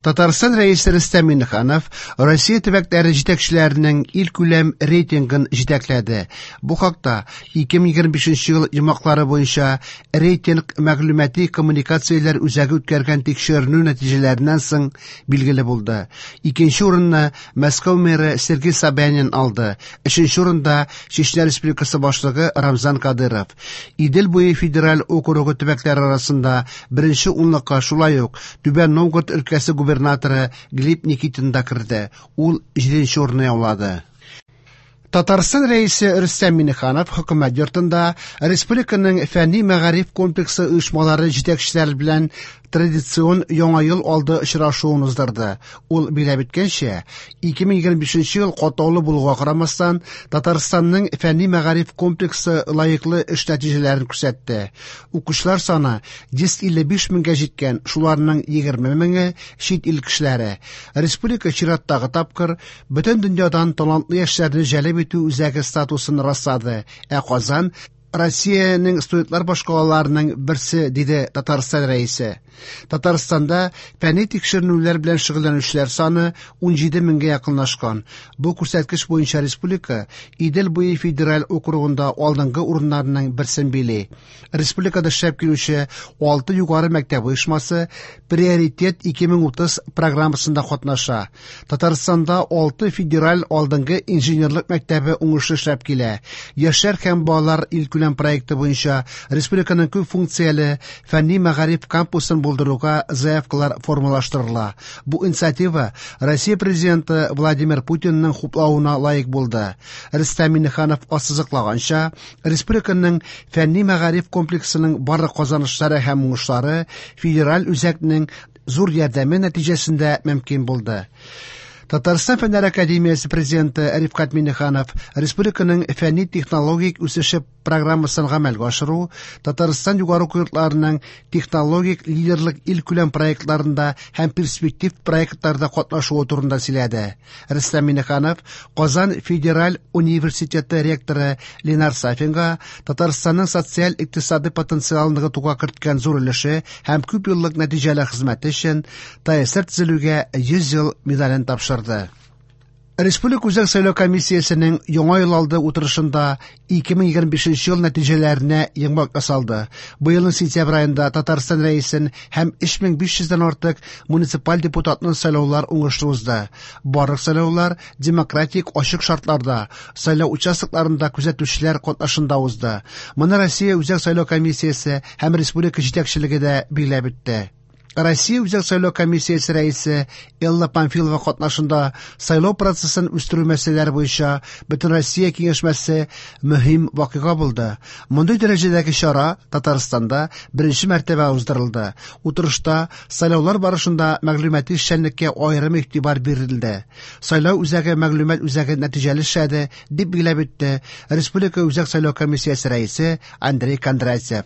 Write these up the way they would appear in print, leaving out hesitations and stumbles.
Татарстан рәисе Рөстәм Миңнеханов Россия төбәкләре җитәкчеләренең ил күләм рейтингын җитәкләде. Бу хакта 2025 ел йомаклары буенча рейтинг мәгълүмати коммуникацияләр үзәге үткәргән тикшеренү нәтиҗәләреннән соң билгеле булды. Икенче урынны Мәскәү мэры Сергей Собянин алды. Өченче урында Чечня Республикасы башлыгы Рамзан Кадыров. Идел буе федераль округы төбәкләре арасында беренче унлыкка, шулай ук Түбән Новгород өлкәсе губернаторы Глеб Никитин да керде. Ул 7нче урынны яулады. Татарстан рәисе Рөстәм Миңнеханов хөкүмәт йортында республиканың фәнни-мәгариф комплексы оешмалары җитәкчеләре белән традицион яңа ел алды очрашуын уздырды. Ул биләп иткәнчә, 2025 ел катлаулы булуга карамастан, Татарстанның фәнни-мәгариф комплексы лаеклы эш нәтиҗәләрен күрсәтте. Укучылар саны 155 меңгә җиткән, шуларның 20 меңе чит ил кешеләре. Республика чираттагы тапкыр бөтен дөньядан талантлы яшьләрне җәлеп итү үзәге статусын раслады. Казан Россиянең студентлар башкалаларының берсе, диде Татарстан рәисе. Татарстанда фәнни тикшеренүләр белән шөгыльләнүчеләр саны 17 меңгә якынлашкан. Бу күрсәткеч буенча республика Идел буе федераль округында алдынгы урыннарның берсен били. Республикада эшләп килүче 6 югары мәктәп оешмасы Приоритет 2030 программасында катнаша. Татарстанда 6 федераль алдынгы инженерлык мәктәбе уңышлы эшләп килә. Яшьләр һәм балалар ил күләм проекты буенча республиканың күп функцияле фәнни-мәгариф кампусын булдыруга заявкалар формалаштырыла. Бу инициатива Россия президенты Владимир Путинның хуплауына лаек булды. Рөстәм Миңнеханов ассызыклаганча, республиканың фәнни-мәгариф комплексының барлык казанышлары һәм уңышлары федераль үзәкнең зур ярдәме нәтиҗәсендә мөмкин булды. Татарстан Фәннәр академиясе президенты Рифкат Миңнеханов республиканың фәнни-технологик үсеше программасын гамәлгә ашыру, Татарстан югары йортларының технологик лидерлык ил күләм проектларында һәм перспектив проектларда катнашуы турында сөйләде. Рөстәм Миңнеханов Казан федераль университеты ректоры Ленар Сафинга Татарстанның социаль-икътисади потенциалын ныгытуга керткән зур өлеше һәм күп еллык нәтиҗәле хезмәте өчен ТСР төзелүгә 100 ел медален тапшырды. Республика үзәк сайлау комиссиясенең яңа ел алды утырышында 2025 ел нәтиҗәләренә йомгак ясалды. Бу елның сентябрь аенда Татарстан рәисен һәм 3500-дән артык муниципаль депутатны сайлаулар уңышлы узды. Барлык сайлаулар демократик ачык шартларда, сайлау участокларында күзәтүчеләр катнашында узды. Моны Россия үзәк сайлау комиссиясе һәм республика җитәкчелеге дә билгеләп үтте. Россия үзәк сайлау комиссиясе рәисе Элла Памфилова катнашында сайлау процессын үстерү мәсьәләләре буенча Бөтен Россия киңәшмәсе мөһим вакыйга булды. Мондый дәрәҗәдәге чара Татарстанда беренче мәртәбә уздырылды. Утырышта сайлаулар барышында мәгълүмати эшчәнлеккә аерым игътибар бирелде. Сайлау үзәге мәгълүмат үзәге нәтиҗәле эшләде, дип билгеләп үтте Республика үзәк сайлау комиссиясе рәисе Андрей Кондратьев.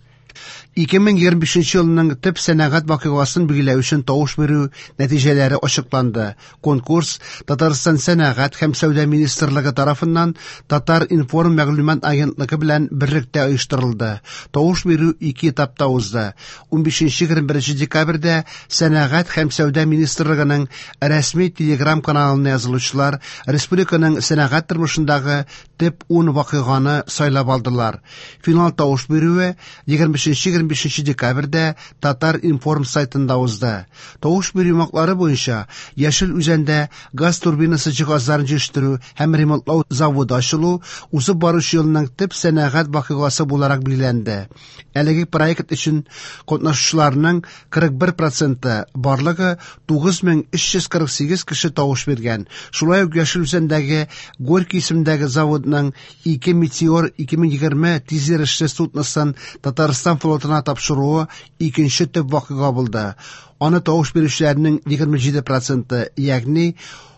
2025 елның төп сәнәгать вакыйгасын билгеләү өчен тавыш бирү нәтиҗәләре ачыкланды. Конкурс Татарстан сәнәгать һәм сәүдә министрлыгы тарафыннан Татар информ мәгълүмат агентлыгы белән берлектә оештырылды. Тавыш бирү 2 этапта узды. 15-21 декабрьдә сәнәгать һәм сәүдә министрлыгының рәсми телеграм каналына язылучылар республиканың сәнәгать тормышындагы төп 10 вакыйганы сайлап алдылар. Финал тавыш бирүе 25 декабрьдә Татар информ сайтында узды. Тавыш бирү маклары буенча Яшел үзәндә газ турбинасы җиһазларын җитештерү һәм ремонтлау заводы ачылу узып баручы елның төп сәнәгать вакыйгасы буларак билгеләнде. Әлеге проект өчен катнашучыларның 41% барлыгы 9348 кеше тавыш биргән. Шулай ук Яшел үзәндәге Горький исемендәге заводның 2 Метеор 2020 тизерешле судносын Татарстан флотына тапшыруы икенче төп вакыйга булды. Аны тавыш бирүчеләрнең 27%, ягъни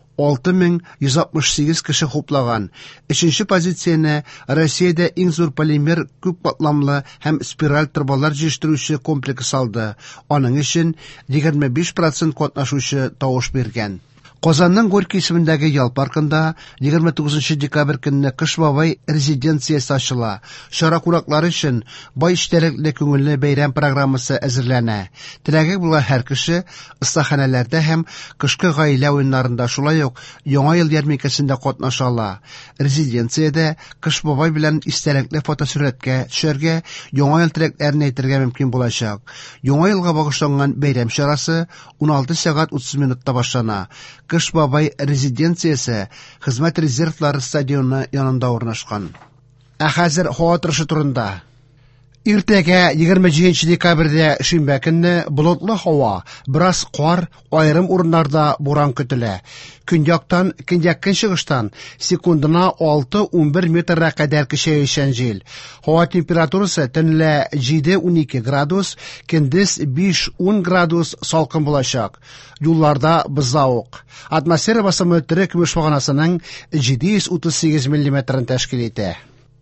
6168 кеше хуплаган. Өченче позицияне Россиядә иң зур полимер күп катламлы һәм спираль трубалар җитештерүче комплекс алды. Аның өчен 25% катнашучы тавыш биргән. Казанның Горький исемендәге ял паркында 29 декабрь көнне Кыш бабай резиденциясе ачыла. Шара кунаклары өчен бай эчтәлекле күңелле бәйрәм программасы әзерләнә. Теләге булган һәр кеше ыстаханәләрдә һәм кышкы гаилә уеннарында, шулай ук Яңа ел ярминкәсендә катнаша ала. Резиденциядә Кыш бабай белән истәлекле фотосурәткә төшәргә, яңа ел теләкләрен әйтергә мөмкин булачак. Яңа елга багышланган бәйрәм чарасы 16 сәгать 30 минутта башлана. Кыш бабай резиденциясе хезмәт резервлары стадионы янында урнашкан. Ә хәзер һава торышы турында. Иртәгә 27 декабрьдә шимбә көнне болытлы һава, бераз кар, аерым урыннарда буран көтелә. Көньяктан, көньяк-көнчыгыштан секундына 6-11 метрга кадәр көчәючән җил. Һава температурасы төнлә 7-12 градус, көндез 5-10 градус салкын булачак. Юлларда бозаук. Атмосфера басымы терек көмеш баганасының 738 мм тәшкил итә.